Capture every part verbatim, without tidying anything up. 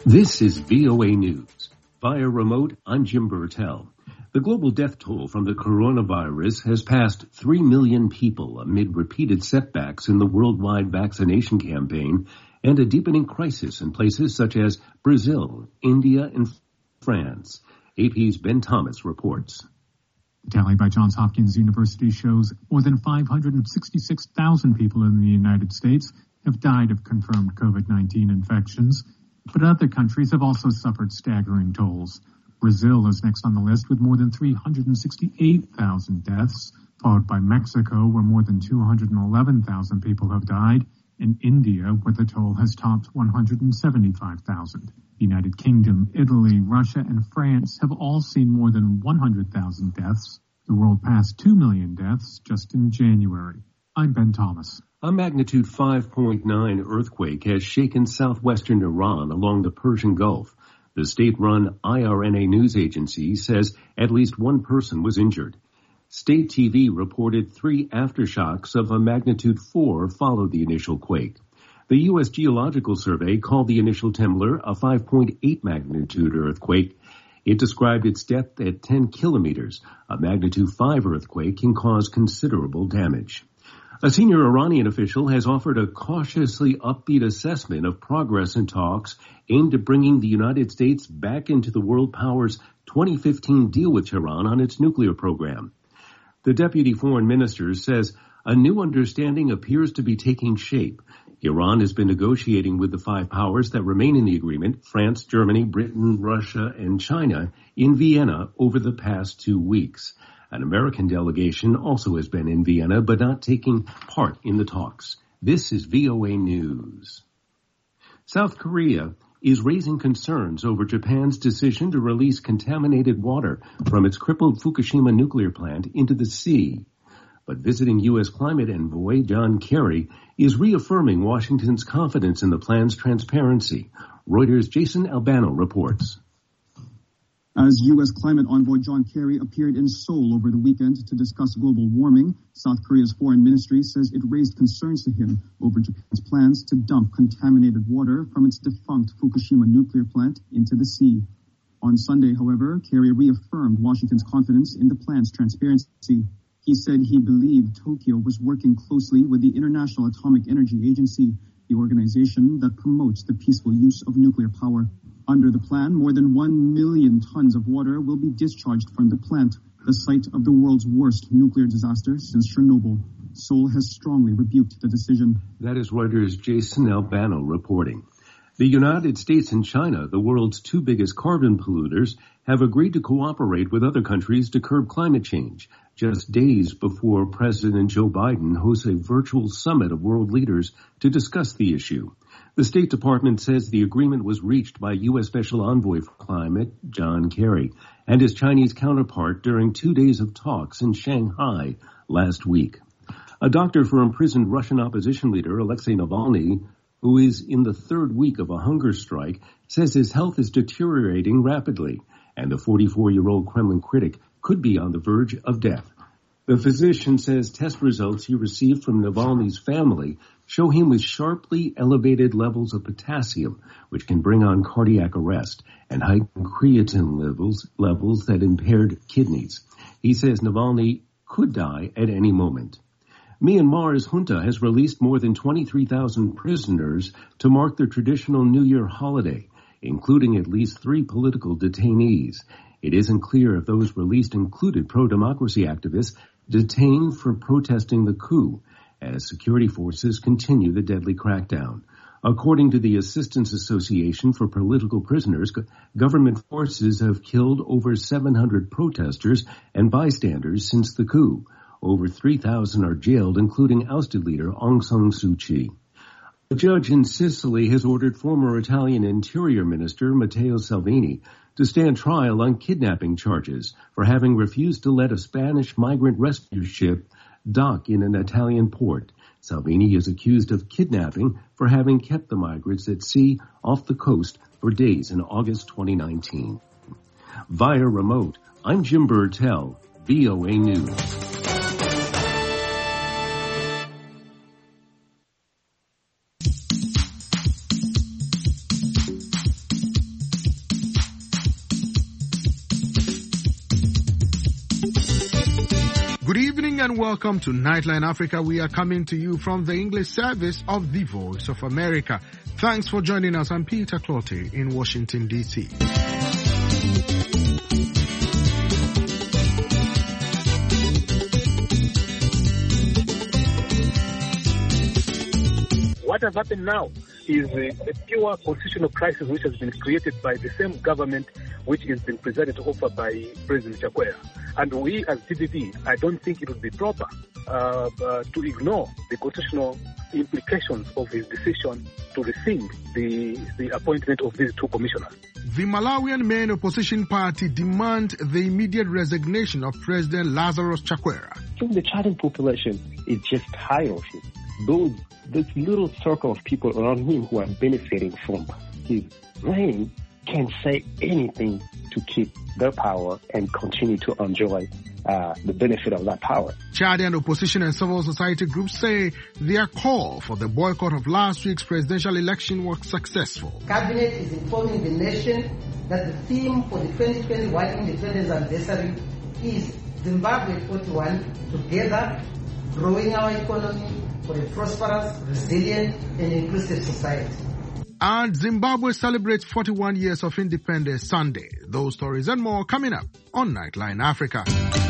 This is V O A News. Via remote, I'm Jim Burtell. The global death toll from the coronavirus has passed three million people amid repeated setbacks in the worldwide vaccination campaign and a deepening crisis in places such as Brazil, India, and France. A P's Ben Thomas reports. The tally by Johns Hopkins University shows more than five hundred sixty-six thousand people in the United States have died of confirmed COVID nineteen infections, but other countries have also suffered staggering tolls. Brazil is next on the list with more than three hundred sixty-eight thousand deaths, followed by Mexico, where more than two hundred eleven thousand people have died, and India, where the toll has topped one hundred seventy-five thousand. The United Kingdom, Italy, Russia, and France have all seen more than one hundred thousand deaths. The world passed two million deaths just in January. I'm Ben Thomas. A magnitude five point nine earthquake has shaken southwestern Iran along the Persian Gulf. The state-run I R N A news agency says at least one person was injured. State T V reported three aftershocks of a magnitude four followed the initial quake. The U S Geological Survey called the initial tremor a five point eight magnitude earthquake. It described its depth at ten kilometers. A magnitude five earthquake can cause considerable damage. A senior Iranian official has offered a cautiously upbeat assessment of progress in talks aimed at bringing the United States back into the world power's twenty fifteen deal with Tehran on its nuclear program. The deputy foreign minister says a new understanding appears to be taking shape. Iran has been negotiating with the five powers that remain in the agreement, France, Germany, Britain, Russia, and China, in Vienna over the past two weeks. An American delegation also has been in Vienna, but not taking part in the talks. This is V O A News. South Korea is raising concerns over Japan's decision to release contaminated water from its crippled Fukushima nuclear plant into the sea. But visiting U S climate envoy John Kerry is reaffirming Washington's confidence in the plan's transparency. Reuters' Jason Albano reports. As U S climate envoy John Kerry appeared in Seoul over the weekend to discuss global warming, South Korea's foreign ministry says it raised concerns to him over Japan's plans to dump contaminated water from its defunct Fukushima nuclear plant into the sea. On Sunday, however, Kerry reaffirmed Washington's confidence in the plan's transparency. He said he believed Tokyo was working closely with the International Atomic Energy Agency, the organization that promotes the peaceful use of nuclear power. Under the plan, more than one million tons of water will be discharged from the plant, the site of the world's worst nuclear disaster since Chernobyl. Seoul has strongly rebuked the decision. That is Reuters' Jason Albano reporting. The United States and China, the world's two biggest carbon polluters, have agreed to cooperate with other countries to curb climate change, just days before President Joe Biden hosts a virtual summit of world leaders to discuss the issue. The State Department says the agreement was reached by U S Special Envoy for Climate, John Kerry, and his Chinese counterpart during two days of talks in Shanghai last week. A doctor for imprisoned Russian opposition leader Alexei Navalny, who is in the third week of a hunger strike, says his health is deteriorating rapidly, and the forty-four-year-old Kremlin critic could be on the verge of death. The physician says test results he received from Navalny's family show him with sharply elevated levels of potassium, which can bring on cardiac arrest, and heightened creatine levels, levels that impaired kidneys. He says Navalny could die at any moment. Myanmar's junta has released more than twenty-three thousand prisoners to mark their traditional New Year holiday, including at least three political detainees. It isn't clear if those released included pro-democracy activists detained for protesting the coup, as security forces continue the deadly crackdown. According to the Assistance Association for Political Prisoners, government forces have killed over seven hundred protesters and bystanders since the coup. Over three thousand are jailed, including ousted leader Aung San Suu Kyi. A judge in Sicily has ordered former Italian Interior Minister Matteo Salvini to stand trial on kidnapping charges for having refused to let a Spanish migrant rescue ship dock in an Italian port. Salvini is accused of kidnapping for having kept the migrants at sea off the coast for days in August twenty nineteen. Via remote, I'm Jim Burtell, V O A News. evening and welcome to Nightline Africa. We are coming to you from the English service of the Voice of America. Thanks for joining us. I'm Peter Clottey in Washington, D C What has happened now is a, a pure constitutional crisis which has been created by the same government which has been presided over by President Chakwera. And we as D P P, I don't think it would be proper uh, uh, to ignore the constitutional implications of his decision to rescind the, the appointment of these two commissioners. The Malawian main opposition party demand the immediate resignation of President Lazarus Chakwera. So the Chadian population is just tired of him. Those, this little circle of people around him who are benefiting from his reign can say anything to keep their power and continue to enjoy uh, the benefit of that power. Chadian opposition and civil society groups say their call for the boycott of last week's presidential election was successful. Cabinet is informing the nation that the theme for the twenty twenty-one independence anniversary is Zimbabwe forty-one, together growing our economy for a prosperous, resilient, and inclusive society. And Zimbabwe celebrates forty-one years of independence Sunday. Those stories and more coming up on Nightline Africa.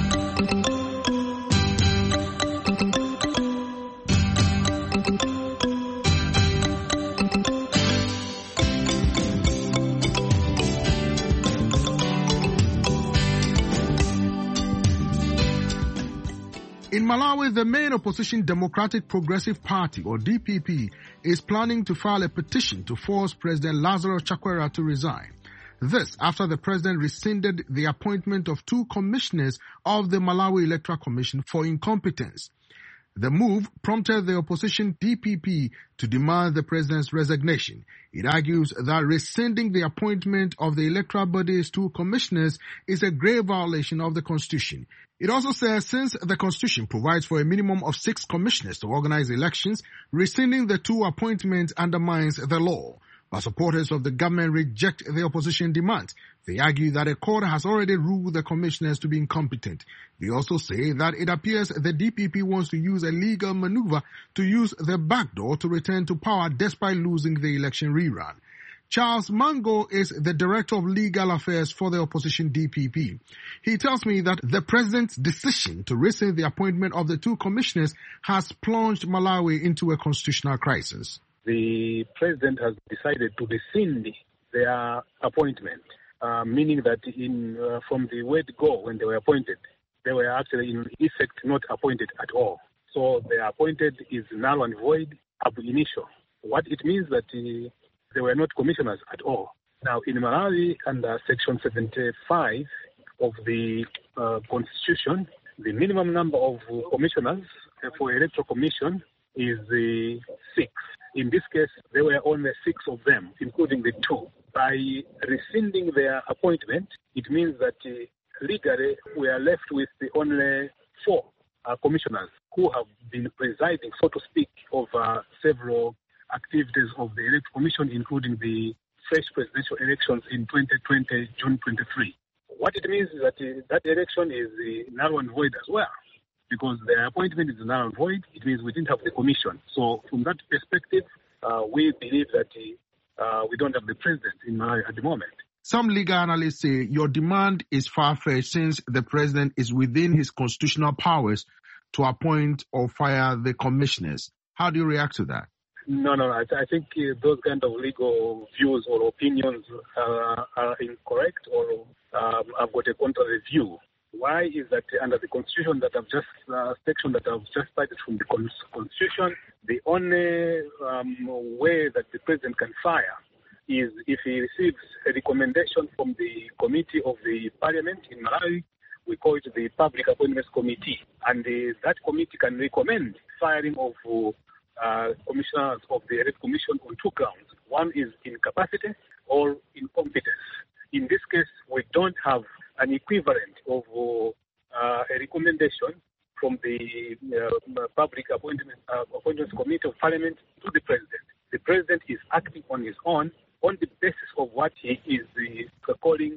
In Malawi, the main opposition Democratic Progressive Party, or D P P, is planning to file a petition to force President Lazarus Chakwera to resign. This after the president rescinded the appointment of two commissioners of the Malawi Electoral Commission for incompetence. The move prompted the opposition D P P to demand the president's resignation. It argues that rescinding the appointment of the electoral body's two commissioners is a grave violation of the constitution. It also says since the constitution provides for a minimum of six commissioners to organize elections, rescinding the two appointments undermines the law. But supporters of the government reject the opposition demand. They argue that a court has already ruled the commissioners to be incompetent. They also say that it appears the D P P wants to use a legal maneuver to use the back door to return to power despite losing the election rerun. Charles Mango is the Director of Legal Affairs for the opposition D P P. He tells me that the president's decision to rescind the appointment of the two commissioners has plunged Malawi into a constitutional crisis. The president has decided to rescind their appointment, uh, meaning that in uh, from the word go, when they were appointed, they were actually in effect not appointed at all. So their appointed is null and void ab initio. What it means that uh, they were not commissioners at all. Now, in Malawi, under Section seventy-five of the uh, Constitution, the minimum number of commissioners for electoral commission is uh, six. In this case, there were only six of them, including the two. By rescinding their appointment, it means that uh, legally we are left with the only four uh, commissioners who have been presiding, so to speak, over several activities of the Electoral Commission, including the first presidential elections in twenty twenty, June twenty-third. What it means is that uh, that election is uh, null and void as well, because the appointment is null and void. It means we didn't have the commission. So from that perspective, uh, we believe that uh, we don't have the president in Malawi at the moment. Some legal analysts say your demand is far-fetched since the president is within his constitutional powers to appoint or fire the commissioners. How do you react to that? No, no, I, I think uh, those kind of legal views or opinions uh, are incorrect or um, I've got a contrary view. Why is that under the Constitution that I've just, uh, section that I've just cited from the Constitution, the only um, way that the president can fire is if he receives a recommendation from the Committee of the Parliament in Malawi. We call it the Public Appointments Committee. And the, that committee can recommend firing of uh, commissioners of the Electoral Commission on two grounds. One is incapacity or incompetence. In this case, we don't have an equivalent of uh, a recommendation from the uh, Public Appointment, uh, Appointments Committee of Parliament to the President. The President is acting on his own on the basis of what he is uh, calling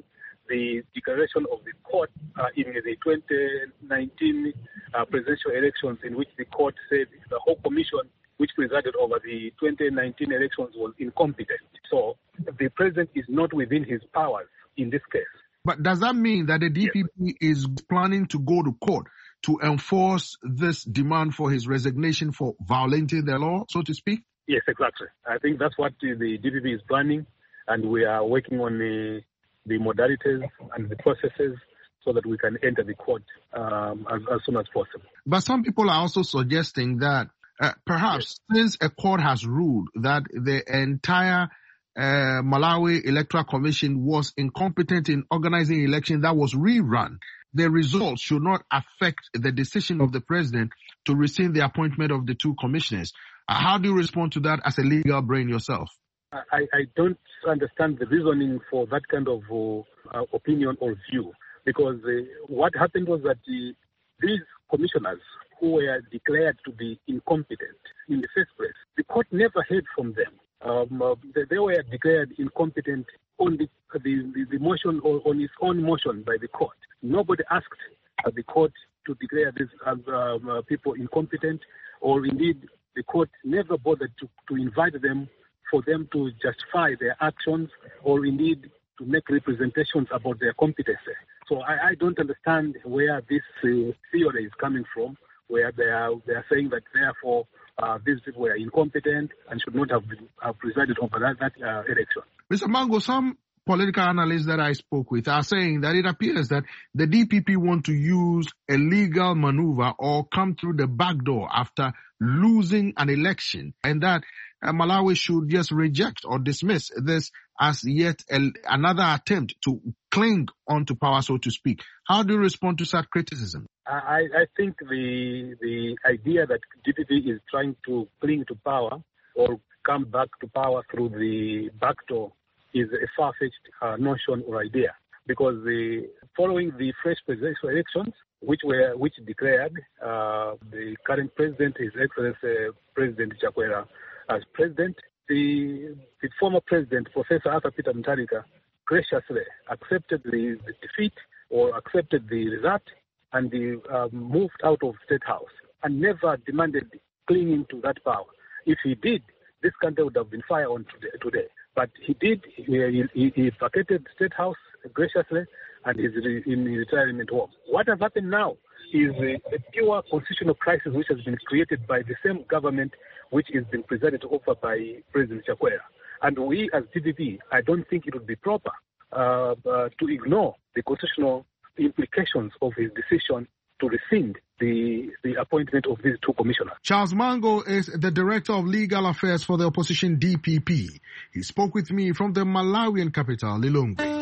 the declaration of the court uh, in the twenty nineteen uh, presidential elections, in which the court said the whole commission which presided over the twenty nineteen elections was incompetent. So the president is not within his powers in this case. But does that mean that the D P P yes. is planning to go to court to enforce this demand for his resignation for violating the law, so to speak? Yes, exactly. I think that's what the D P P is planning, and we are working on the, the modalities and the processes so that we can enter the court um, as, as soon as possible. But some people are also suggesting that uh, perhaps yes. since a court has ruled that the entire uh, Malawi Electoral Commission was incompetent in organizing an election that was rerun, the results should not affect the decision of the president to rescind the appointment of the two commissioners. Uh, how do you respond to that as a legal brain yourself? I, I don't understand the reasoning for that kind of uh, opinion or view, because uh, what happened was that the, these commissioners who were declared to be incompetent in the first place, the court never heard from them. Um, uh, they, they were declared incompetent on the, the, the, the motion or on its own motion by the court. Nobody asked uh, the court to declare these as um, uh, people incompetent, or indeed the court never bothered to, to invite them for them to justify their actions or indeed to make representations about their competency. So I, I don't understand where this uh, theory is coming from, where they are they are saying that therefore uh, these people were incompetent and should not have, been, have presided over that, that uh, election. Mister Mango, some political analysts that I spoke with are saying that it appears that the D P P want to use a legal maneuver or come through the back door after losing an election, and that uh, Malawi should just reject or dismiss this as yet a, another attempt to cling onto power, so to speak. How do you respond to such criticism? I, I think the the idea that D P P is trying to cling to power or come back to power through the back door is a far-fetched uh, notion or idea, because the, following the fresh presidential elections, which were which declared uh, the current president, His Excellency uh, President Chakwera, as president, the, the former president, Professor Arthur Peter Mutharika, graciously accepted the, the defeat or accepted the result and the, uh, moved out of State House and never demanded clinging to that power. If he did, this country would have been fire on today. today. But he did, he, he, he vacated State House graciously and is re, in his retirement home. What has happened now is a, a pure constitutional crisis which has been created by the same government which is being presided over by President Chakwera. And we as D P P, I don't think it would be proper uh, uh, to ignore the constitutional implications of his decision to rescind the, the appointment of these two commissioners. Charles Mango is the Director of Legal Affairs for the opposition D P P. He spoke with me from the Malawian capital, Lilongwe.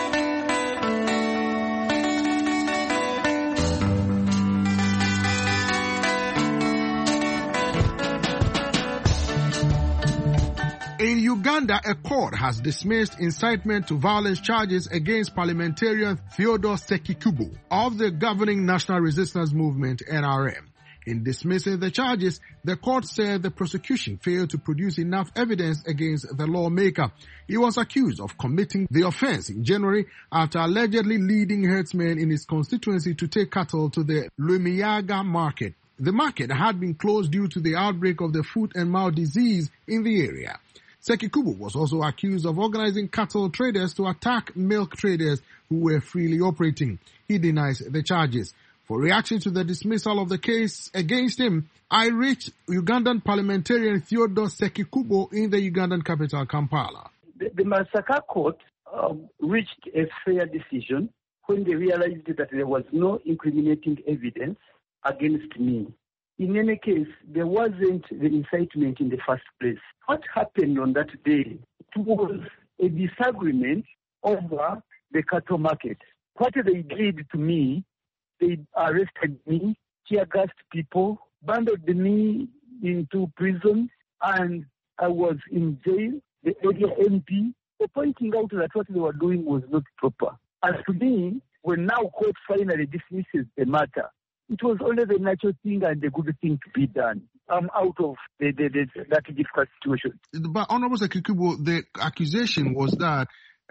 In Uganda, a court has dismissed incitement to violence charges against parliamentarian Theodore Sekikubo of the governing National Resistance Movement, N R M. In dismissing the charges, the court said the prosecution failed to produce enough evidence against the lawmaker. He was accused of committing the offense in January after allegedly leading herdsmen in his constituency to take cattle to the Lumiyaga market. The market had been closed due to the outbreak of the foot and mouth disease in the area. Sekikubo was also accused of organizing cattle traders to attack milk traders who were freely operating. He denies the charges. For reaction to the dismissal of the case against him, I reached Ugandan parliamentarian Theodore Sekikubo in the Ugandan capital, Kampala. The, the Masaka court um, reached a fair decision when they realized that there was no incriminating evidence against me. In any case, there wasn't the incitement in the first place. What happened on that day? It was a disagreement over the cattle market. What they did to me, they arrested me, tear-gassed people, bundled me into prison, and I was in jail. The area M P were pointing out that what they were doing was not proper. As to me, when now court finally dismisses the matter, it was only the natural thing and the good thing to be done. I'm out of the, the, the, that difficult situation. But Honorable Sekikubo, the accusation was that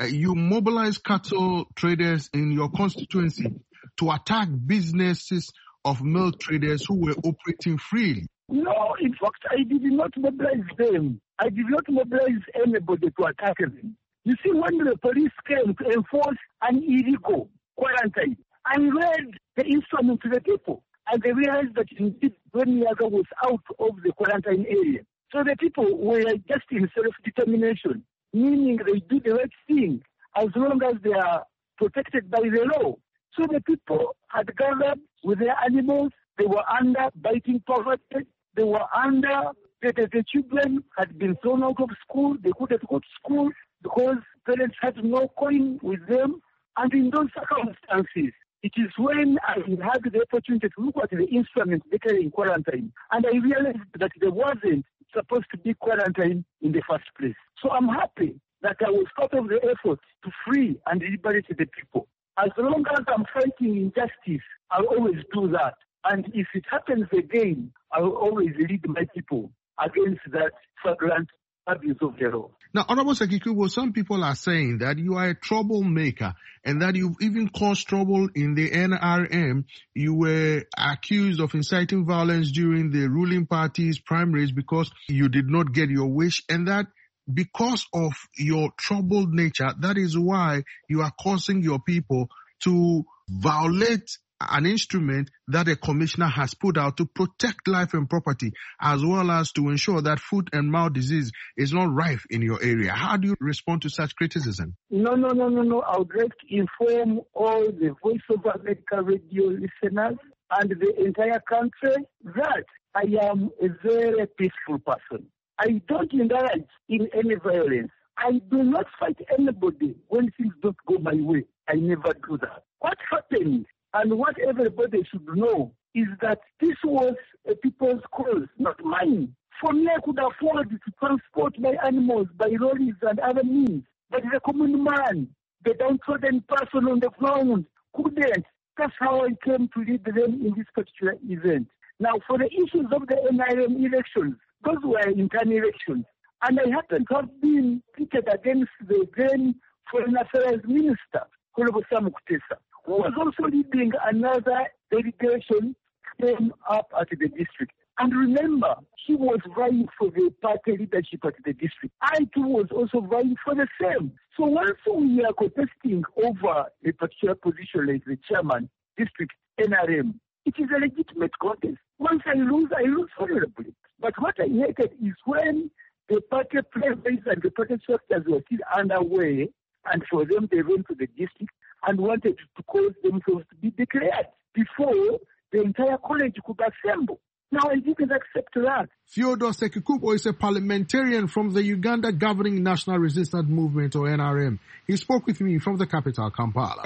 uh, you mobilize cattle traders in your constituency to attack businesses of milk traders who were operating freely. No, in fact, I did not mobilize them. I did not mobilize anybody to attack them. You see, when the police came to enforce an illegal quarantine, I read the instrument to the people, and they realized that indeed Niaga was out of the quarantine area. So the people were just in self-determination, meaning they do the right thing as long as they are protected by the law. So the people had gathered with their animals. They were under biting poverty. They were under, the, the, the children had been thrown out of school. They couldn't go to school because parents had no coin with them. And in those circumstances, it is when I had the opportunity to look at the instruments declaring quarantine, and I realized that there wasn't supposed to be quarantine in the first place. So I'm happy that I was part of the effort to free and liberate the people. As long as I'm fighting injustice, I'll always do that. And if it happens again, I will always lead my people against that flagrant abuse of the law. Now, Honorable Sekikubo, some people are saying that you are a troublemaker and that you've even caused trouble in the N R M. You were accused of inciting violence during the ruling party's primaries because you did not get your wish, and that because of your troubled nature, that is why you are causing your people to violate an instrument that a commissioner has put out to protect life and property, as well as to ensure that foot and mouth disease is not rife in your area. How do you respond to such criticism? No, no, no, no, no. I would like to inform all the Voice of America radio listeners and the entire country that I am a very peaceful person. I don't indulge in any violence. I do not fight anybody when things don't go my way. I never do that. What happened, and what everybody should know, is that this was a people's cause, not mine. For me, I could afford to transport my animals by lorries and other means. But the common man, the downtrodden person on the ground, couldn't. That's how I came to lead them in this particular event. Now, for the issues of the N R M elections, those were internal elections. And I happen to have been pitted against the then Foreign Affairs Minister, Honorable Sam Kutesa, who was also leading another delegation came up at the district. And remember, he was vying for the party leadership at the district. I too was also vying for the same. So once we are contesting over a particular position like the chairman, district N R M, it is a legitimate contest. Once I lose, I lose honorably. But what I hated is when the party presidents and the party structures were still underway, and for them they went to the district and wanted to cause themselves to be declared before the entire college could assemble. Now, I didn't accept that. Theodore Sekikubo is a parliamentarian from the Uganda Governing National Resistance Movement, or N R M. He spoke with me from the capital, Kampala.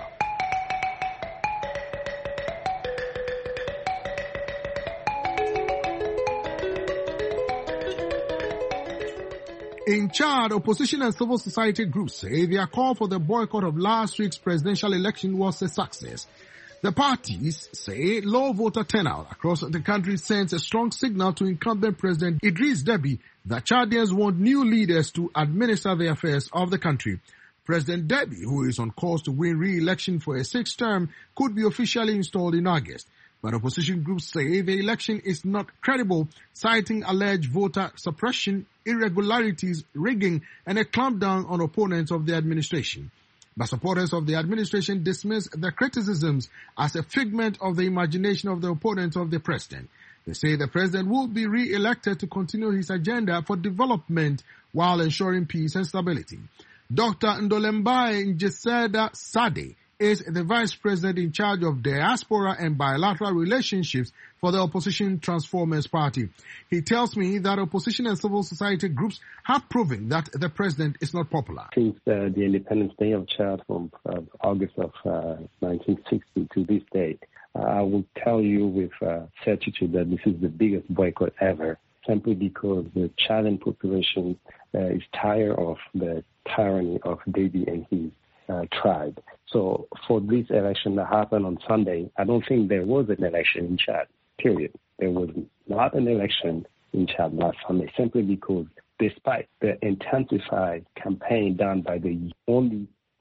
In Chad, opposition and civil society groups say their call for the boycott of last week's presidential election was a success. The parties say low voter turnout across the country sends a strong signal to incumbent President Idriss Deby that Chadians want new leaders to administer the affairs of the country. President Deby, who is on course to win re-election for a sixth term, could be officially installed in August. But opposition groups say the election is not credible, citing alleged voter suppression, irregularities, rigging, and a clampdown on opponents of the administration. But supporters of the administration dismiss the criticisms as a figment of the imagination of the opponents of the president. They say the president will be re-elected to continue his agenda for development while ensuring peace and stability. Doctor Ndolembae Njeseda Sade is the vice president in charge of diaspora and bilateral relationships for the opposition Transformers Party. He tells me that opposition and civil society groups have proven that the president is not popular. Since uh, the Independence Day of Chad from uh, August of uh, nineteen sixty to this date, uh, I will tell you with uh, certitude that this is the biggest boycott ever, simply because the Chadan population uh, is tired of the tyranny of Deby and his uh, tribe. So for this election that happened on Sunday, I don't think there was an election in Chad, period. There was not an election in Chad last Sunday, simply because despite the intensified campaign done by the only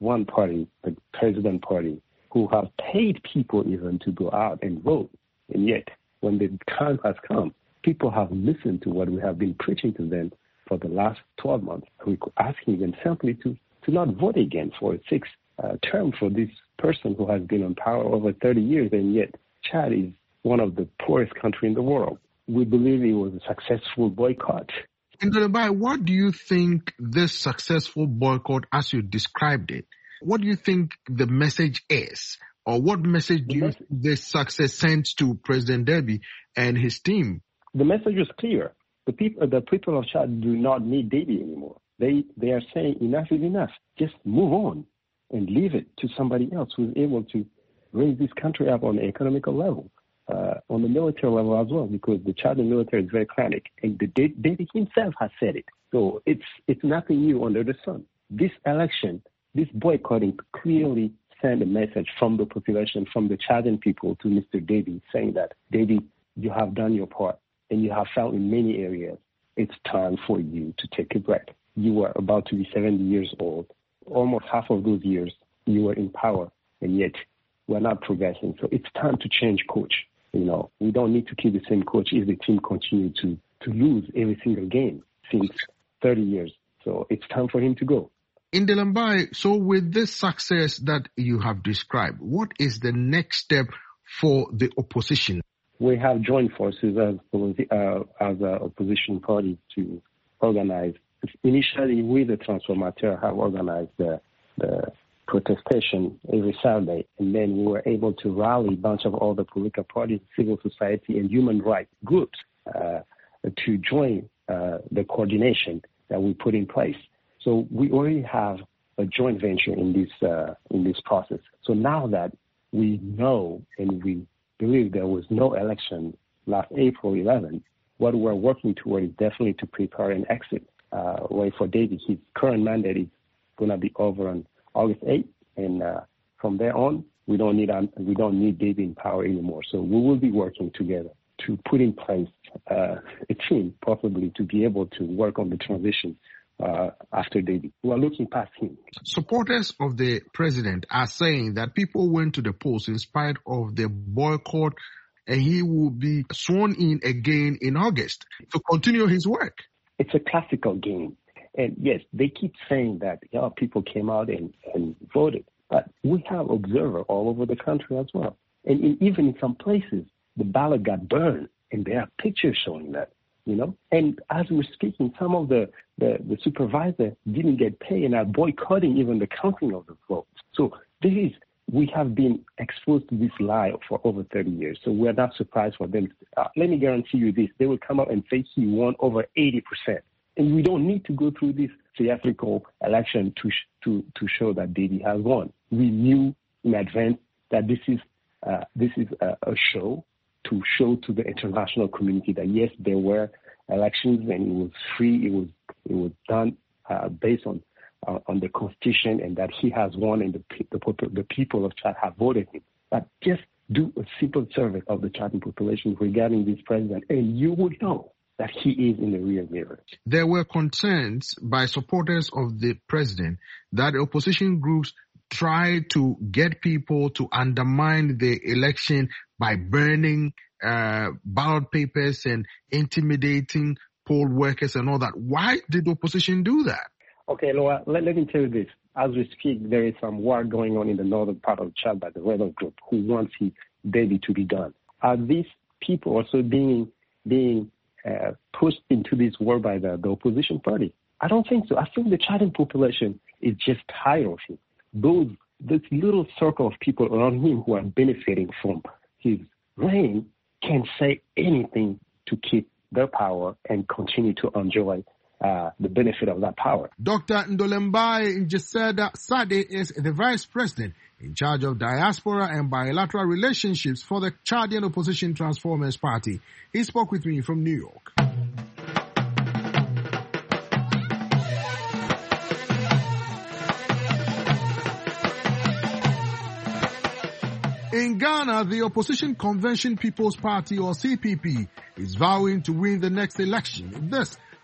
one party, the president party, who have paid people even to go out and vote. And yet, when the time has come, people have listened to what we have been preaching to them for the last twelve months. We're asking them simply to, to not vote again for a sixth uh, term for this person who has been in power over thirty years, and yet Chad is one of the poorest countries in the world. We believe it was a successful boycott. Ndolembai, what do you think this successful boycott, as you described it, what do you think the message is? Or what message do you think this success sends to President Deby and his team? The message is clear. The people, the people of Chad do not need Deby anymore. They they are saying enough is enough. Just move on and leave it to somebody else who is able to raise this country up on the economical level, uh, on the military level as well, because the Chadian military is very clinic, and the Deby himself has said it. So it's it's nothing new under the sun. This election, this boycotting clearly send a message from the population, from the Chadian people to Mister Deby, saying that, Deby, you have done your part, and you have failed in many areas. It's time for you to take a break. You are about to be seventy years old. Almost half of those years, you were in power, and yet we're not progressing. So it's time to change coach. You know, we don't need to keep the same coach if the team continue to, to lose every single game since thirty years. So it's time for him to go. Ndolembai, so with this success that you have described, what is the next step for the opposition? We have joined forces as, uh, as an opposition party to organize. Initially, we, the Transformateur, have organized the, the protestation every Saturday, and then we were able to rally a bunch of all the political parties, civil society, and human rights groups uh, to join uh, the coordination that we put in place. So we already have a joint venture in this uh, in this process. So now that we know and we believe there was no election last April eleventh, what we're working toward is definitely to prepare an exit uh, way for Deby. His current mandate is going to be over on August eighth, and uh, from there on, we don't need um, we don't need Deby in power anymore. So we will be working together to put in place uh, a team, possibly to be able to work on the transition Uh, after Deby. We are looking past him. Supporters of the president are saying that people went to the polls in spite of the boycott, and he will be sworn in again in August to continue his work. It's a classical game. And yes, they keep saying that yeah, people came out and, and voted. But we have observers all over the country as well. And in, even in some places, the ballot got burned, and there are pictures showing that. You know, and as we're speaking, some of the, the, the supervisor didn't get paid and are boycotting even the counting of the votes. So this is, we have been exposed to this lie for over thirty years. So we're not surprised for them. Uh, let me guarantee you this. They will come up and say he won over eighty percent. And we don't need to go through this theatrical election to, sh- to, to show that Deby has won. We knew in advance that this is, uh, this is a, a show to show to the international community that yes, there were elections and it was free. It was it was done uh, based on uh, on the constitution, and that he has won, and the the, the people of Chad have voted him. But just do a simple survey of the Chadian population regarding this president, and you would know that he is in the rear mirror. There were concerns by supporters of the president that the opposition groups try to get people to undermine the election by burning uh, ballot papers and intimidating poll workers and all that. Why did the opposition do that? Okay, Laura, let, let me tell you this. As we speak, there is some war going on in the northern part of Chad by the rebel group who wants his Deby to be done. Are these people also being being uh, pushed into this war by the, the opposition party? I don't think so. I think the Chadian population is just tired of him. Those, this little circle of people around him who are benefiting from his reign can say anything to keep their power and continue to enjoy uh, the benefit of that power. Doctor Ndolembai Njeseda Sade is the vice president in charge of diaspora and bilateral relationships for the Chadian opposition Transformers Party. He spoke with me from New York. In Ghana, the opposition Convention People's Party, or C P P, is vowing to win the next election. This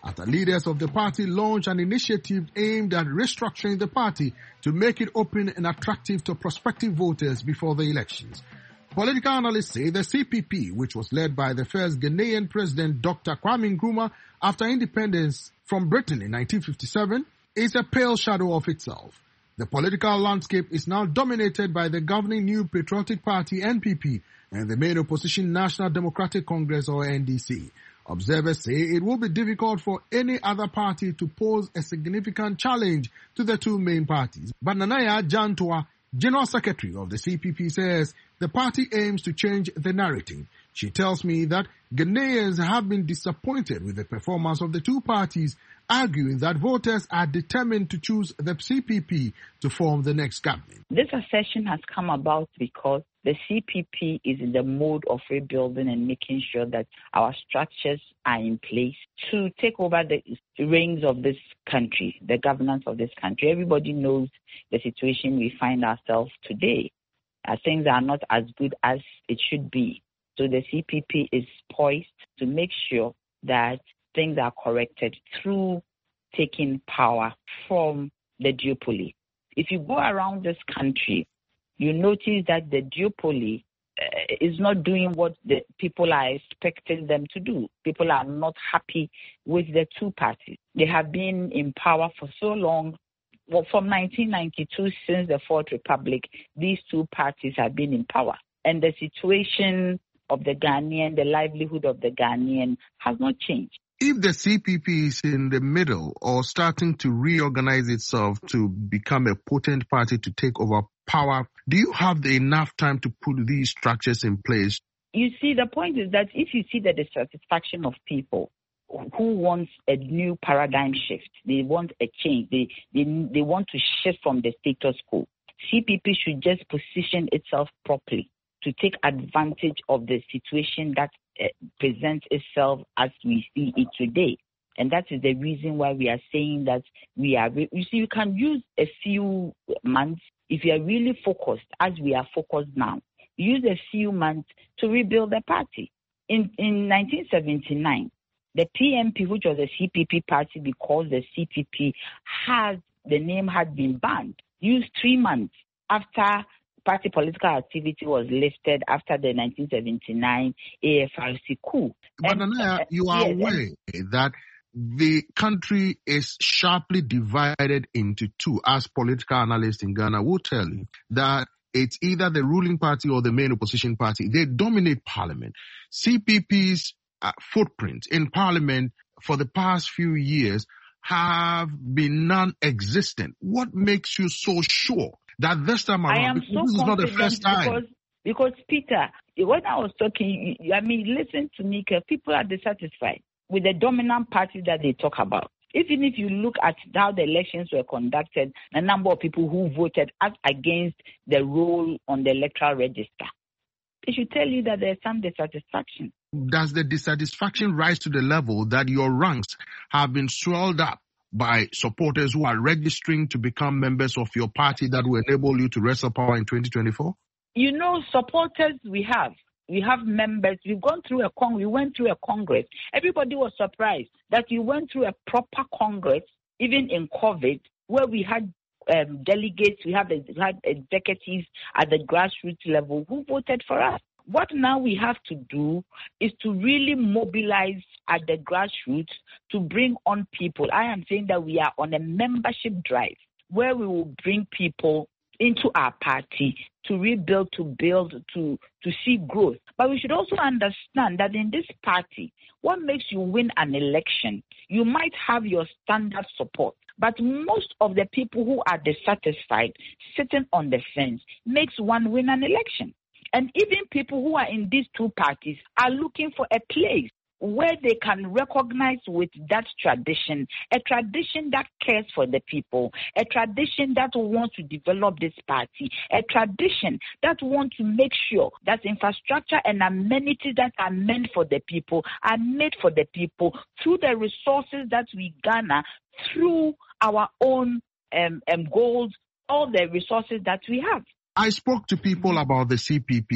after leaders of the party launched an initiative aimed at restructuring the party to make it open and attractive to prospective voters before the elections. Political analysts say the C P P, which was led by the first Ghanaian president Doctor Kwame Nkrumah after independence from Britain in nineteen fifty-seven, is a pale shadow of itself. The political landscape is now dominated by the governing New Patriotic Party N P P and the main opposition National Democratic Congress or N D C. Observers say it will be difficult for any other party to pose a significant challenge to the two main parties. But Nanaya Jantua, General Secretary of the C P P, says the party aims to change the narrative. She tells me that Ghanaians have been disappointed with the performance of the two parties, arguing that voters are determined to choose the C P P to form the next government. This assertion has come about because the C P P is in the mode of rebuilding and making sure that our structures are in place to take over the reins of this country, the governance of this country. Everybody knows the situation we find ourselves today. Uh, things are not as good as it should be. So the C P P is poised to make sure that things are corrected through taking power from the duopoly. If you go around this country, you notice that the duopoly uh, is not doing what the people are expecting them to do. People are not happy with the two parties. They have been in power for so long. Well, from nineteen ninety-two, since the Fourth Republic, these two parties have been in power. And the situation of the Ghanaian, the livelihood of the Ghanaian has not changed. If the C P P is in the middle or starting to reorganize itself to become a potent party to take over power, do you have the enough time to put these structures in place? You see, the point is that if you see the dissatisfaction of people who want a new paradigm shift, they want a change, they, they, they want to shift from the status quo, C P P should just position itself properly to take advantage of the situation that uh, presents itself as we see it today. And that is the reason why we are saying that we are, you see, you can use a few months if you are really focused, as we are focused now. Use a few months to rebuild the party. In, in nineteen seventy-nine, the P M P, which was a C P P party because the C P P had, the name had been banned, used three months after party political activity was lifted after the nineteen seventy-nine A F R C coup. But Nanaya, uh, you are yes, aware and, that the country is sharply divided into two, as political analysts in Ghana will tell you, that it's either the ruling party or the main opposition party. They dominate parliament. C P P's uh, footprint in parliament for the past few years have been non-existent. What makes you so sure that this time around, I am so this is not the first time? Because, because Peter, when I was talking, I mean, listen to me, people are dissatisfied with the dominant party that they talk about. Even if you look at how the elections were conducted, the number of people who voted as against the roll on the electoral register, it should tell you that there's some dissatisfaction. Does the dissatisfaction rise to the level that your ranks have been swelled up by supporters who are registering to become members of your party that will enable you to wrestle power in twenty twenty-four? You know, supporters we have. We have members. We've gone through a con. We went through a congress. Everybody was surprised that we went through a proper congress, even in COVID, where we had um, delegates, we have we had executives at the grassroots level who voted for us. What now we have to do is to really mobilize at the grassroots to bring on people. I am saying that we are on a membership drive where we will bring people into our party to rebuild, to build, to, to see growth. But we should also understand that in this party, what makes you win an election, you might have your standard support. But most of the people who are dissatisfied, sitting on the fence, makes one win an election. And even people who are in these two parties are looking for a place where they can recognize with that tradition, a tradition that cares for the people, a tradition that wants to develop this party, a tradition that wants to make sure that infrastructure and amenities that are meant for the people are made for the people through the resources that we garner through our own um, um, goals, all the resources that we have. I spoke to people about the C P P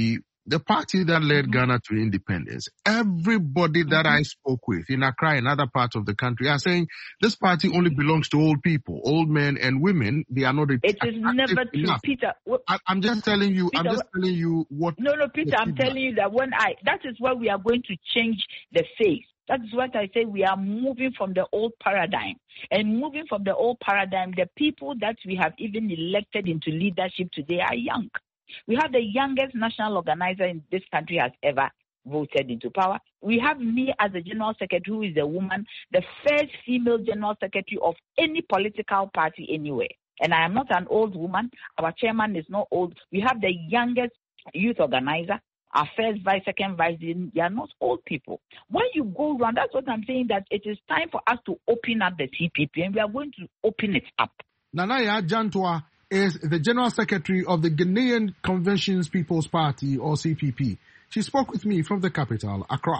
the party that led mm-hmm. Ghana to independence, everybody that mm-hmm. I spoke with in Accra and other parts of the country are saying this party only belongs to old people, old men and women. They are not. It is never true, enough. Peter. What, I, I'm just telling you. Peter, I'm just telling you what. No, no, Peter. I'm telling you that when I that is why we are going to change the face. That is what I say. We are moving from the old paradigm. And moving from the old paradigm, the people that we have even elected into leadership today are young. We have the youngest national organizer in this country has ever voted into power. We have me as a general secretary who is a woman, the first female general secretary of any political party anywhere. And I am not an old woman. Our chairman is not old. We have the youngest youth organizer. Our first vice, second vice, they are not old people. When you go around, that's what I'm saying, that it is time for us to open up the C P P, and we are going to open it up. Nanaya Jantua is the General Secretary of the Ghanaian Conventions People's Party, or C P P. She spoke with me from the capital, Accra.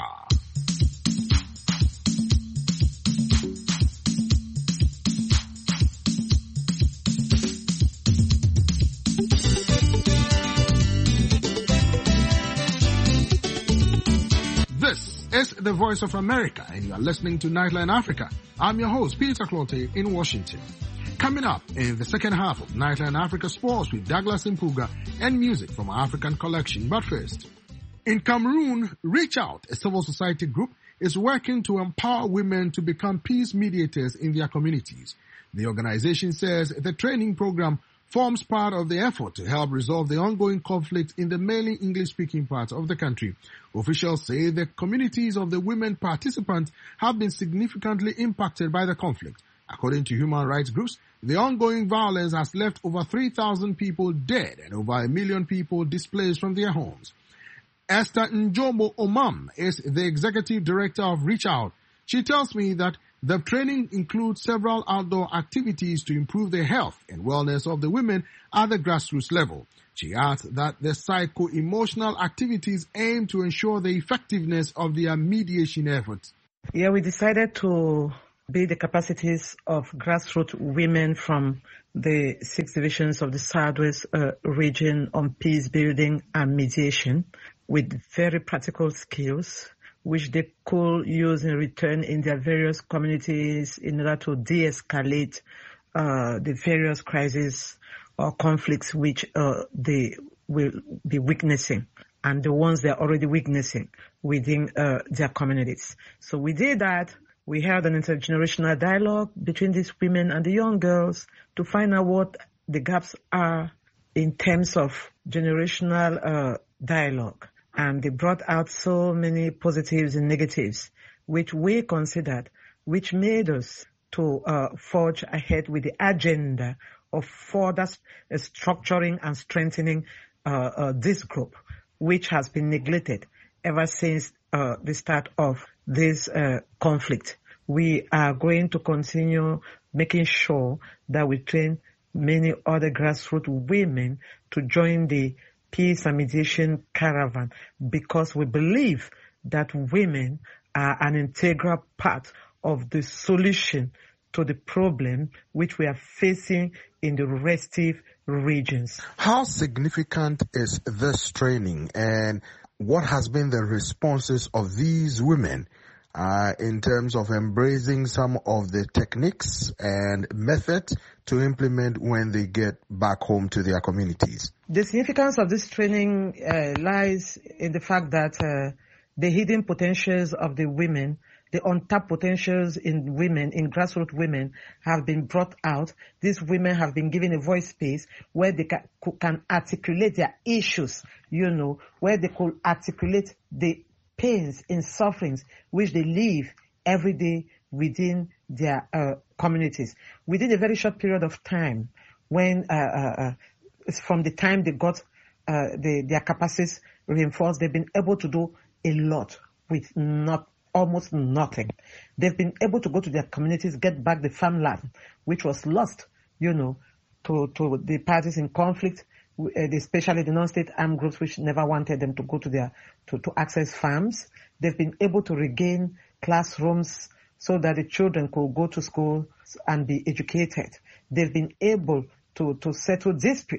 This is the Voice of America, and you are listening to Nightline Africa. I'm your host, Peter Clote, in Washington. Coming up in the second half of Nightline Africa Sports with Douglas Impuga and music from our African collection. But first, in Cameroon, Reach Out, a civil society group, is working to empower women to become peace mediators in their communities. The organization says the training program forms part of the effort to help resolve the ongoing conflict in the mainly English-speaking parts of the country. Officials say the communities of the women participants have been significantly impacted by the conflict. According to human rights groups, the ongoing violence has left over three thousand people dead and over a million people displaced from their homes. Esther Njomo Omam is the executive director of Reach Out. She tells me that the training includes several outdoor activities to improve the health and wellness of the women at the grassroots level. She adds that the psycho-emotional activities aim to ensure the effectiveness of their mediation efforts. Yeah, we decided to build the capacities of grassroots women from the six divisions of the Southwest uh, region on peace building and mediation with very practical skills which they could use in return in their various communities in order to de-escalate uh, the various crises or conflicts which uh, they will be witnessing and the ones they're already witnessing within uh, their communities. So we did that. We held an intergenerational dialogue between these women and the young girls to find out what the gaps are in terms of generational uh, dialogue. And they brought out so many positives and negatives, which we considered, which made us to uh, forge ahead with the agenda of further structuring and strengthening uh, uh, this group, which has been neglected ever since uh, the start of this uh, conflict. We are going to continue making sure that we train many other grassroots women to join the peace and mediation caravan, because we believe that women are an integral part of the solution to the problem which we are facing in the respective regions. How significant is this training, and what has been the responses of these women uh, in terms of embracing some of the techniques and methods to implement when they get back home to their communities? The significance of this training uh, lies in the fact that uh, the hidden potentials of the women, the untapped potentials in women, in grassroots women, have been brought out. These women have been given a voice space where they can, can articulate their issues, you know, where they could articulate the pains and sufferings which they live every day within their uh, communities. Within a very short period of time, when uh, uh, from the time they got uh, the, their capacities reinforced, they've been able to do a lot with not almost nothing. They've been able to go to their communities, get back the farmland, which was lost, you know, to, to the parties in conflict, especially the non-state armed groups which never wanted them to go to their to, to access farms. They've been able to regain classrooms so that the children could go to school and be educated. They've been able to, to settle disputes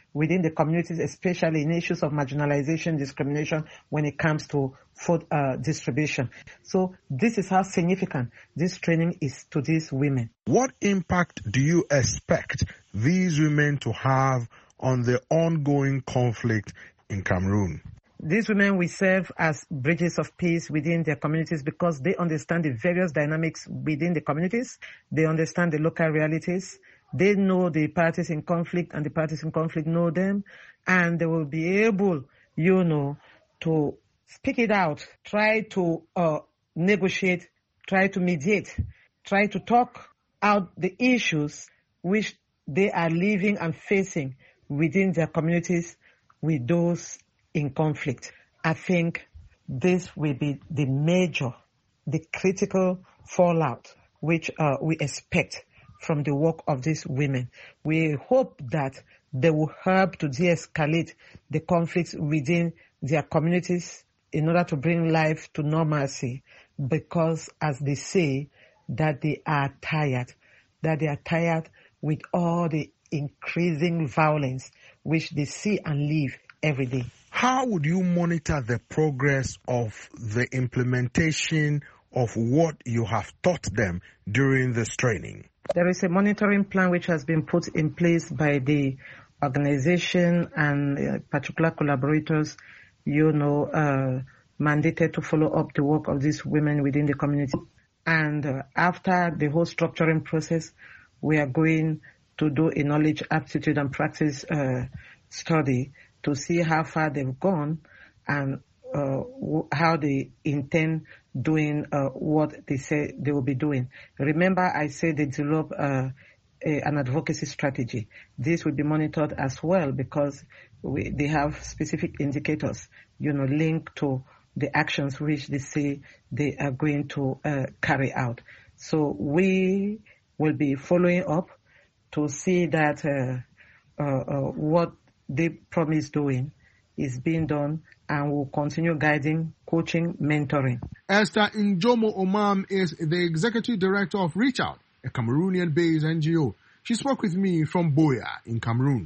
within the communities, especially in issues of marginalization, discrimination, when it comes to food uh, distribution. So this is how significant this training is to these women. What impact do you expect these women to have on the ongoing conflict in Cameroon? These women will serve as bridges of peace within their communities because they understand the various dynamics within the communities. They understand the local realities. They know the parties in conflict, and the parties in conflict know them. And they will be able, you know, to speak it out, try to uh, negotiate, try to mediate, try to talk out the issues which they are living and facing within their communities with those in conflict. I think this will be the major, the critical fallout which uh, we expect from the work of these women. We hope that they will help to de-escalate the conflicts within their communities in order to bring life to normalcy, because, as they say, that they are tired, that they are tired with all the increasing violence which they see and live every day. How would you monitor the progress of the implementation of what you have taught them during this training? There is a monitoring plan which has been put in place by the organization and uh, particular collaborators, you know, uh, mandated to follow up the work of these women within the community. And uh, after the whole structuring process, we are going to do a knowledge, aptitude, and practice uh, study to see how far they've gone and uh, w- how they intend doing uh, what they say they will be doing. Remember, I said they develop uh, a, an advocacy strategy. This will be monitored as well because we, they have specific indicators, you know, linked to the actions which they say they are going to uh, carry out. So we will be following up to see that uh, uh, uh, what they promise doing is being done, and will continue guiding, coaching, mentoring. Esther Njomo Omam is the executive director of Reach Out, a Cameroonian-based N G O. She spoke with me from Buea in Cameroon.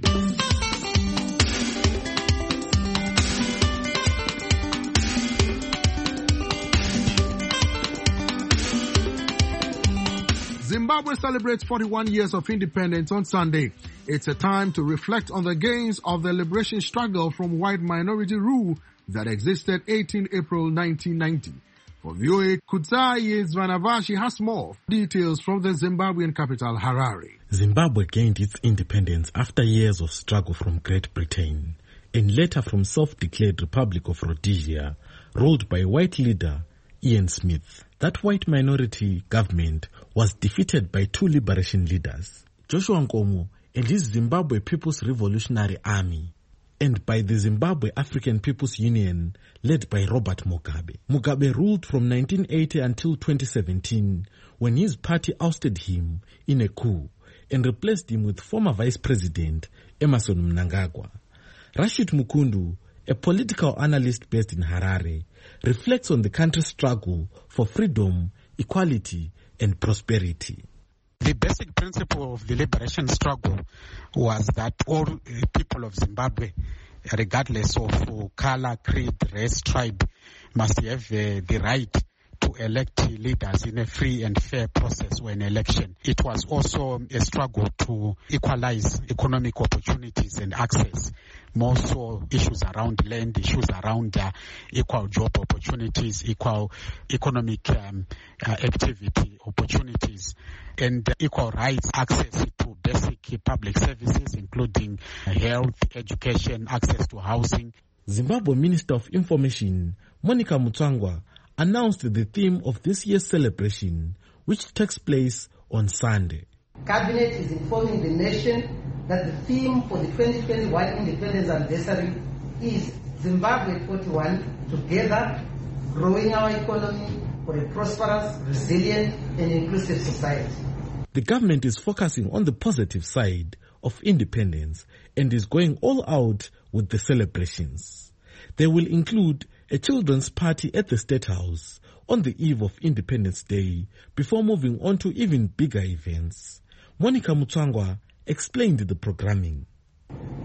Zimbabwe celebrates forty-one years of independence on Sunday. It's a time to reflect on the gains of the liberation struggle from white minority rule that existed eighteenth April nineteen ninety. For V O A, Kutsai Zvanavashi has more details from the Zimbabwean capital, Harare. Zimbabwe gained its independence after years of struggle from Great Britain, and later from self-declared Republic of Rhodesia, ruled by white leader Ian Smith. That white minority government was defeated by two liberation leaders, Joshua Nkomo and his Zimbabwe People's Revolutionary Army, and by the Zimbabwe African People's Union led by Robert Mugabe. Mugabe ruled from nineteen eighty until twenty seventeen, when his party ousted him in a coup and replaced him with former Vice President Emmerson Mnangagwa. Rashid Mukundu, a political analyst based in Harare, reflects on the country's struggle for freedom, equality, and prosperity. The basic principle of the liberation struggle was that all people of Zimbabwe, regardless of color, creed, race, tribe, must have uh, the right to elect leaders in a free and fair process or an election. It was also a struggle to equalize economic opportunities and access, more so issues around land, issues around uh, equal job opportunities, equal economic um, uh, activity opportunities, and uh, equal rights, access to basic public services, including uh, health, education, access to housing. Zimbabwe Minister of Information, Monica Mutsvangwa, announced the theme of this year's celebration, which takes place on Sunday. Cabinet is informing the nation that the theme for the twenty twenty-one Independence Anniversary is Zimbabwe forty-one, together, growing our economy for a prosperous, resilient, and inclusive society. The government is focusing on the positive side of independence and is going all out with the celebrations. They will include a children's party at the State House on the eve of Independence Day before moving on to even bigger events. Monica Mutsvangwa explained the programming.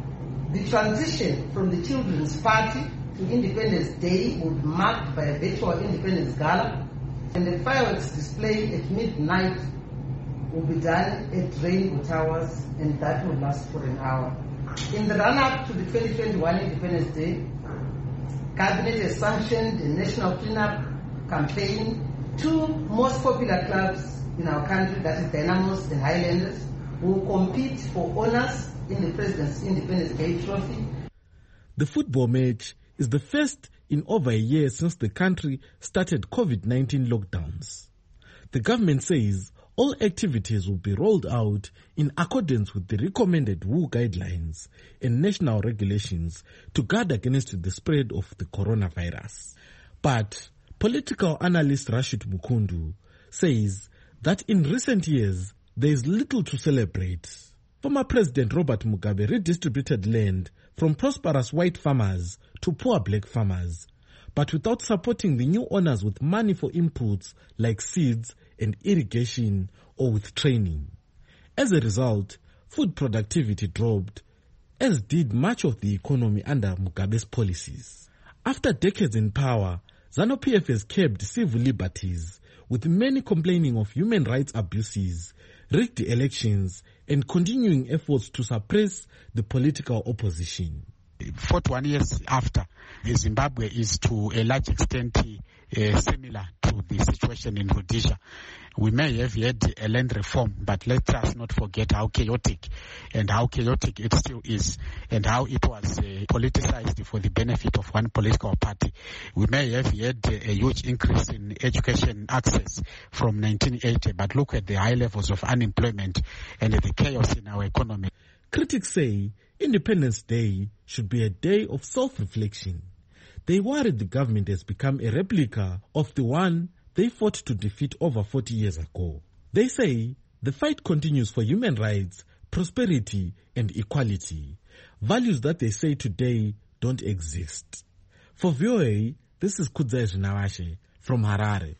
The transition from the Children's Party to Independence Day will be marked by a virtual Independence Gala, and the fireworks display at midnight will be done at Rainbow Towers, and that will last for an hour. In the run-up to the twenty twenty-one Independence Day, Cabinet has sanctioned a national cleanup campaign. Two most popular clubs in our country, that is Dynamos and Highlanders, will compete for honours in the President's Independence Day Trophy. The football match is the first in over a year since the country started COVID nineteen lockdowns. The government says all activities will be rolled out in accordance with the recommended W H O guidelines and national regulations to guard against the spread of the coronavirus. But political analyst Rashid Mukundu says that in recent years there is little to celebrate. Former President Robert Mugabe redistributed land from prosperous white farmers to poor black farmers, but without supporting the new owners with money for inputs like seeds and irrigation or with training. As a result, food productivity dropped, as did much of the economy under Mugabe's policies. After decades in power, ZANU-P F has curbed civil liberties, with many complaining of human rights abuses, rigged elections, and continuing efforts to suppress the political opposition. forty-one years after, Zimbabwe is to a large extent uh, similar to the situation in Rhodesia. We may have had a land reform, but let us not forget how chaotic and how chaotic it still is, and how it was uh, politicized for the benefit of one political party. We may have had a, a huge increase in education access from nineteen eighty, but look at the high levels of unemployment and the chaos in our economy. Critics say Independence Day should be a day of self-reflection. They worry the government has become a replica of the one they fought to defeat over forty years ago. They say the fight continues for human rights, prosperity, and equality, values that they say today don't exist. For V O A, this is Kudzai Zinawashe from Harare.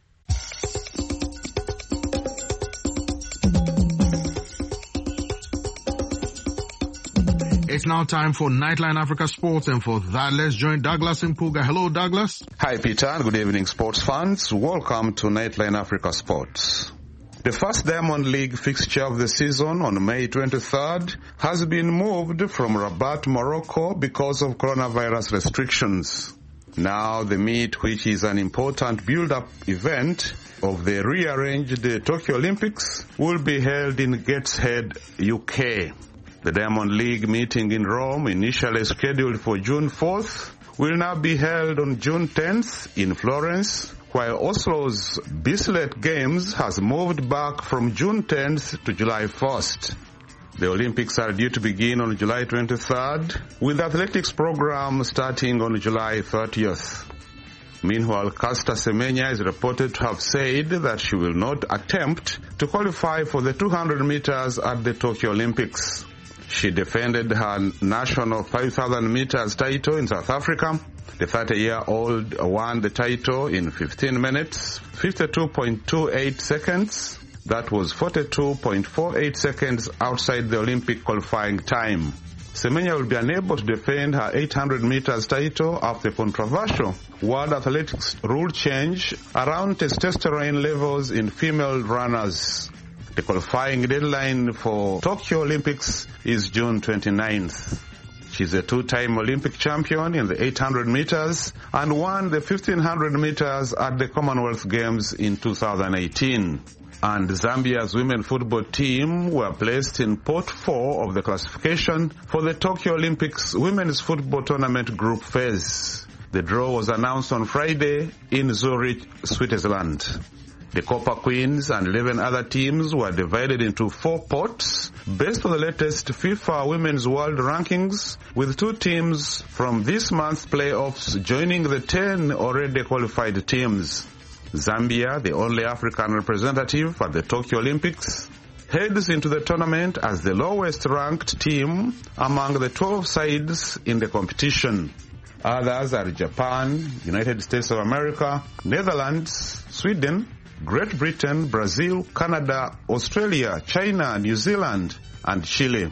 It's now time for Nightline Africa Sports, and for that, let's join Douglas Mpuga. Hello, Douglas. Hi, Peter, and good evening, sports fans. Welcome to Nightline Africa Sports. The first Diamond League fixture of the season on May twenty-third has been moved from Rabat, Morocco, because of coronavirus restrictions. Now, the meet, which is an important build-up event of the rearranged Tokyo Olympics, will be held in Gateshead, U K. The Diamond League meeting in Rome, initially scheduled for June fourth, will now be held on June tenth in Florence, while Oslo's Bislett Games has moved back from June tenth to July first. The Olympics are due to begin on July twenty-third, with the athletics program starting on July thirtieth. Meanwhile, Caster Semenya is reported to have said that she will not attempt to qualify for the two hundred meters at the Tokyo Olympics. She defended her national five thousand meters title in South Africa. The thirty-year-old won the title in fifteen minutes, fifty-two point two eight seconds. That was forty-two point four eight seconds outside the Olympic qualifying time. Semenya will be unable to defend her eight hundred meters title after controversial World Athletics rule change around testosterone levels in female runners. The qualifying deadline for Tokyo Olympics is June twenty-ninth. She's a two-time Olympic champion in the eight hundred meters and won the fifteen hundred meters at the Commonwealth Games in two thousand eighteen. And Zambia's women football team were placed in pot four of the classification for the Tokyo Olympics women's football tournament group phase. The draw was announced on Friday in Zurich, Switzerland. The Copper Queens and eleven other teams were divided into four pots based on the latest FIFA Women's World Rankings, with two teams from this month's playoffs joining the ten already qualified teams. Zambia, the only African representative at the Tokyo Olympics, heads into the tournament as the lowest ranked team among the twelve sides in the competition. Others are Japan, United States of America, Netherlands, Sweden, Great Britain, Brazil, Canada, Australia, China, New Zealand, and Chile.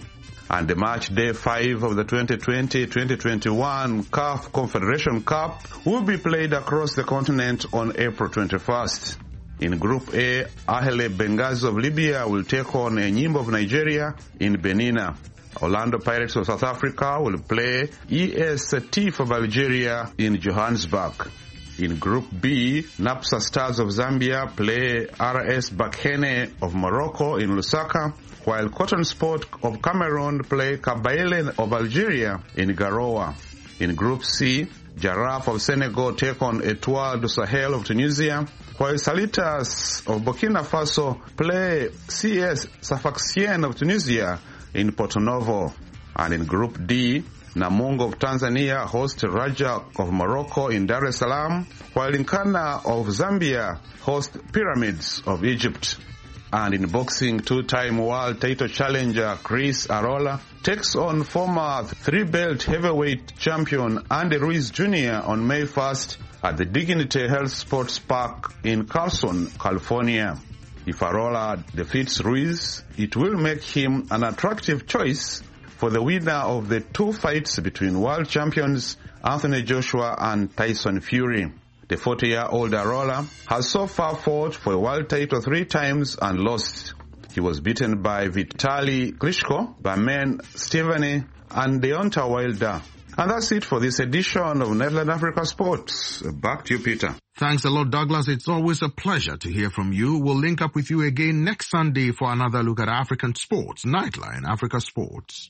And the match day five of the twenty twenty twenty twenty-one C A F Confederation Cup will be played across the continent on April twenty-first. In Group A, Ahli Benghazi of Libya will take on Enyimba of Nigeria in Benina. Orlando Pirates of South Africa will play E S Tif of Algeria in Johannesburg. In Group B, Napsa Stars of Zambia play R S Bakhene of Morocco in Lusaka, while Cotton Sport of Cameroon play Kabayle of Algeria in Garoua. In Group C, Giraffe of Senegal take on Etoile du Sahel of Tunisia, while Salitas of Burkina Faso play C S Sfaxien of Tunisia in Porto Novo. And in Group D, Namungo of Tanzania host Raja of Morocco in Dar es Salaam, while Nkana of Zambia host Pyramids of Egypt. And in boxing, two-time world title challenger Chris Arola takes on former three-belt heavyweight champion Andy Ruiz Junior on May first at the Dignity Health Sports Park in Carson, California. If Arola defeats Ruiz, it will make him an attractive choice for the winner of the two fights between world champions Anthony Joshua and Tyson Fury. The forty-year-old Arola has so far fought for a world title three times and lost. He was beaten by Vitaly Klitschko, Bermane Stiverne, and Deontay Wilder. And that's it for this edition of Nightline Africa Sports. Back to you, Peter. Thanks a lot, Douglas. It's always a pleasure to hear from you. We'll link up with you again next Sunday for another look at African sports. Nightline Africa Sports.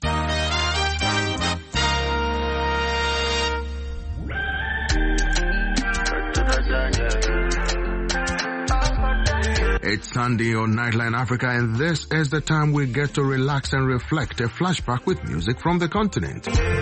It's Sunday on Nightline Africa, and this is the time we get to relax and reflect. A flashback with music from the continent.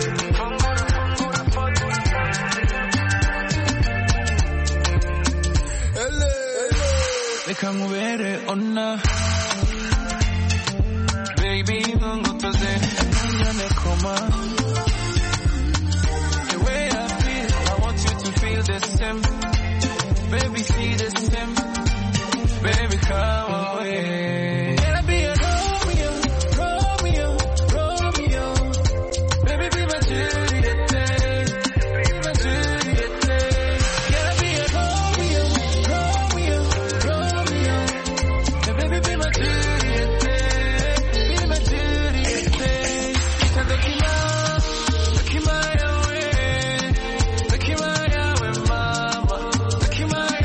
The way I feel, I want you to feel the same. Baby, see the same. Baby, come away. Can I be a Romeo, Romeo, Romeo? Baby, be my Juliet, be my Juliet. Can I be a Romeo, Romeo, Romeo? Baby, be my Juliet, be my Juliet. And look in my, look in my way, look in my way, mama, look in my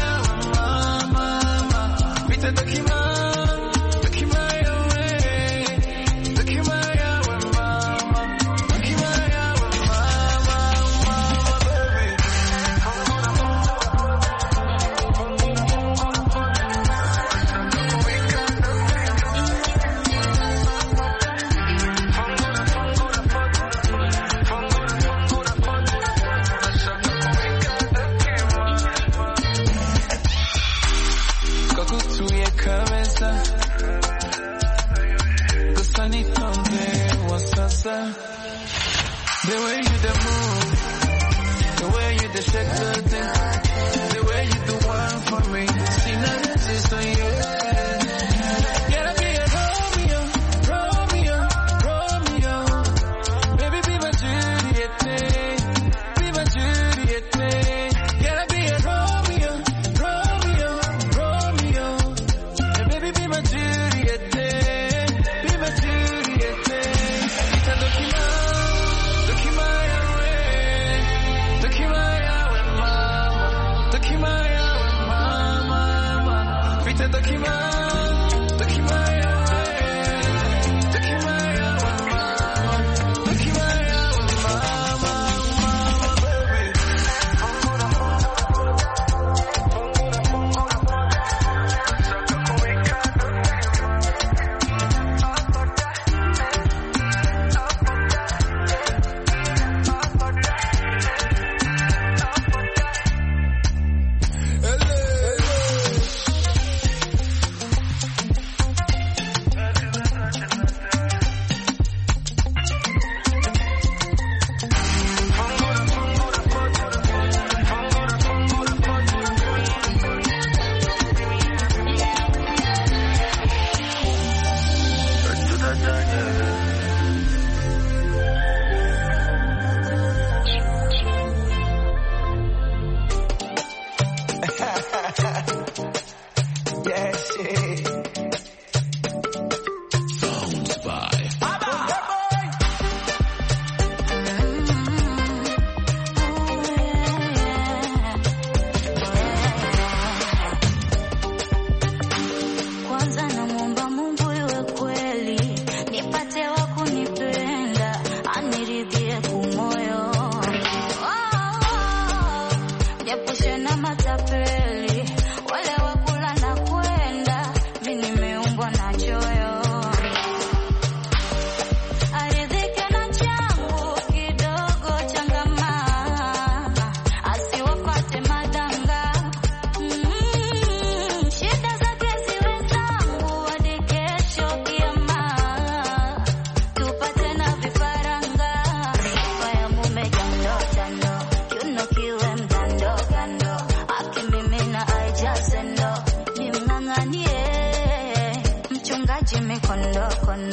the way you the move, the way you the shake the thing, the way you do one for me, see nothing just on you. Gotta be a Romeo, Romeo, Romeo. Baby, be my Juliet, be my Juliet. Gotta be a Romeo, Romeo, Romeo. And baby, be my Juliet, be my Juliet. It's a lucky man.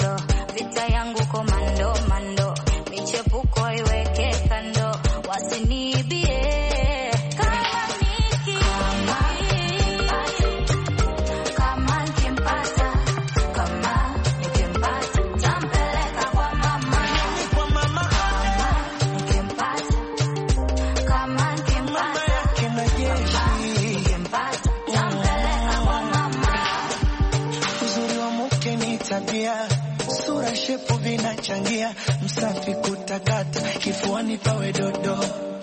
komando, vita yangu komando, mando, michepuko iweke kando, wasinibie. Sura shepu vinachangia, msafi kutakata, kifuani pawe dodo,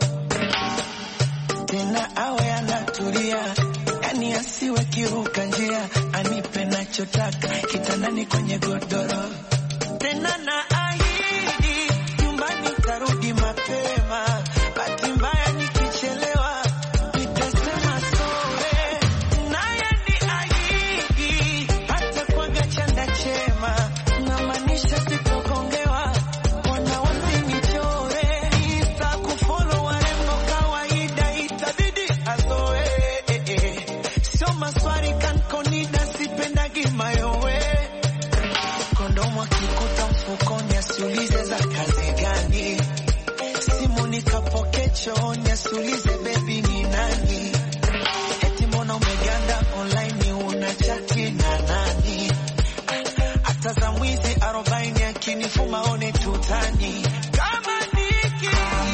tena awe anatulia, yani asiwe kiruka njia, anipe nachotaka, kitandani kwenye godoro, tena na ahidi, nyumbani tarudi mapema, bahati mbaya nikichelewa, nitasema sore, naye ni ahidi, hata kwa gachanda chema, namanisha sitogongewa, wana wasinichore, isa kufollow warembo kawaida, itabidi azoe, eh, eh. Sio maswari kankonida, sipendagi mayowe, kondomu akikuta mfukoni, asiulize za kazi gani, simu nikapoke chooni, asiulize baby ni nani, eti mbona umeganda online, unachati na nani, hata za mwizi arobaini akinifuma one tutani, kama niki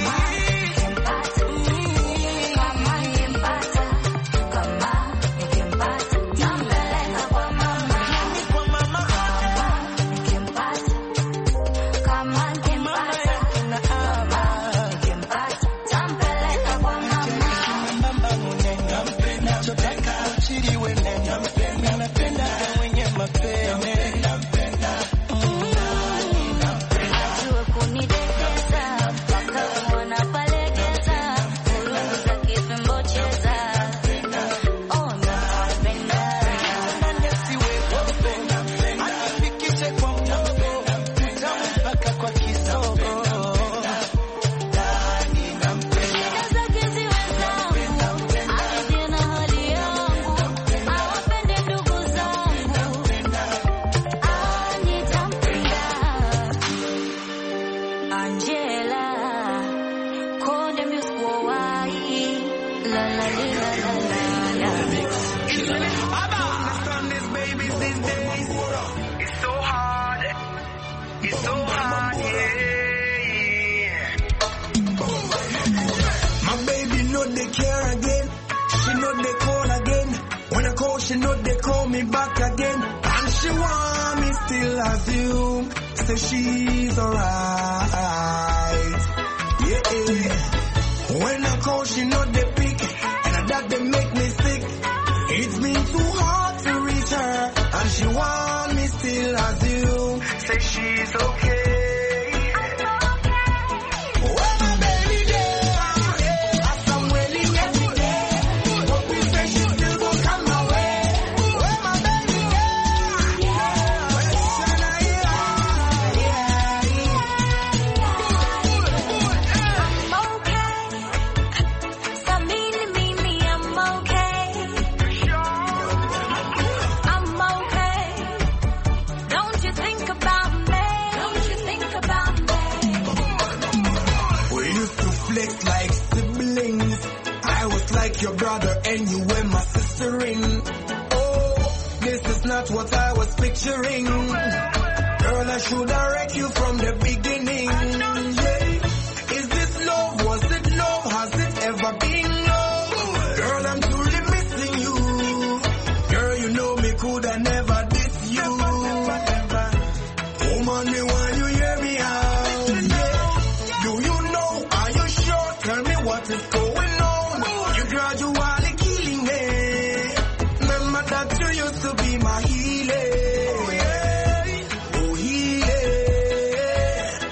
she know they call me back again, and she want me still assume, say she's alright. Yeah, when I call she know they pick, and that they make me sick. It's been too hard to reach her, and she want me still assume, say she's okay. Your brother and you were my sister ring. Oh, this is not what I was picturing. Girl, I should have wrecked you from the beginning. Yeah. Is this love? Was it love? Has it ever been love? Girl, I'm truly missing you. Girl, you know me could have never diss you. Woman, me want you hear me out. Yeah. Do you know? Are you sure? Tell me what is going on. Gradually killing me. Remember that you used to be my healer. Oh yeah, oh healer.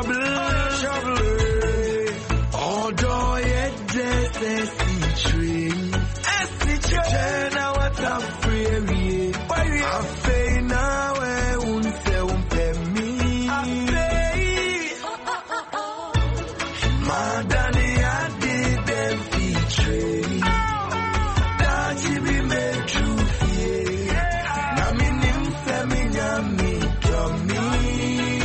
trouble, trouble. Although yet just as the tree, as the tree, turn out I'm free. I feel now I won't say won't pay me. I feel, my daddy I did them feature. That you be made true fear. Now me nim say me nyam me to me.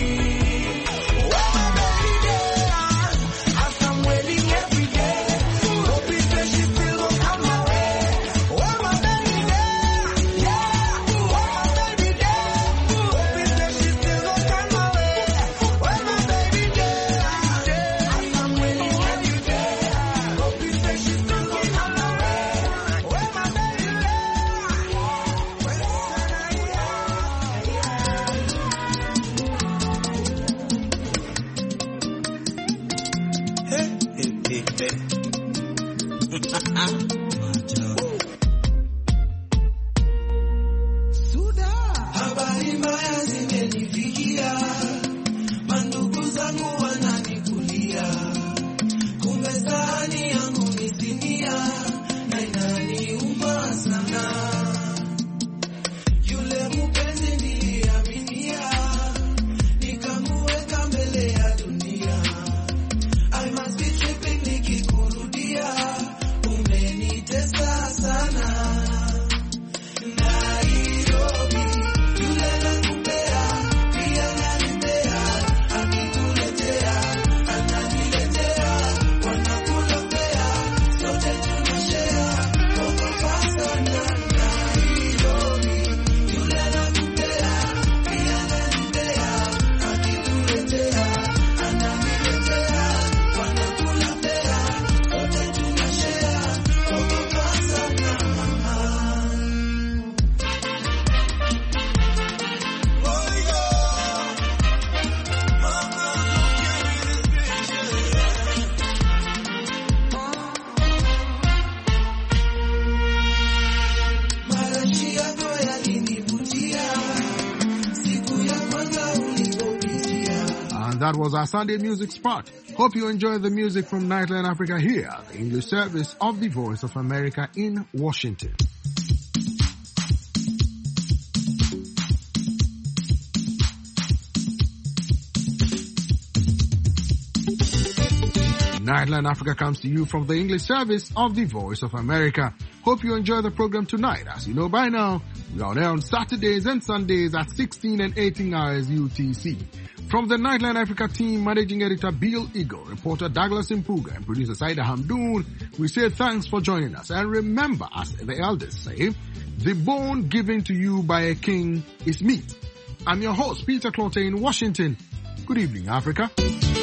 That was our Sunday music spot. Hope you enjoy the music from Nightline Africa here, the English service of the Voice of America in Washington. Nightline Africa comes to you from the English service of the Voice of America. Hope you enjoy the program tonight. As you know by now, we are there on Saturdays and Sundays at sixteen and eighteen hours U T C. From the Nightline Africa team, Managing Editor Bill Eagle, reporter Douglas Impuga, and producer Saida Hamdoon, we say thanks for joining us. And remember, as the elders say, the bone given to you by a king is meat. I'm your host, Peter Clottey in Washington. Good evening, Africa.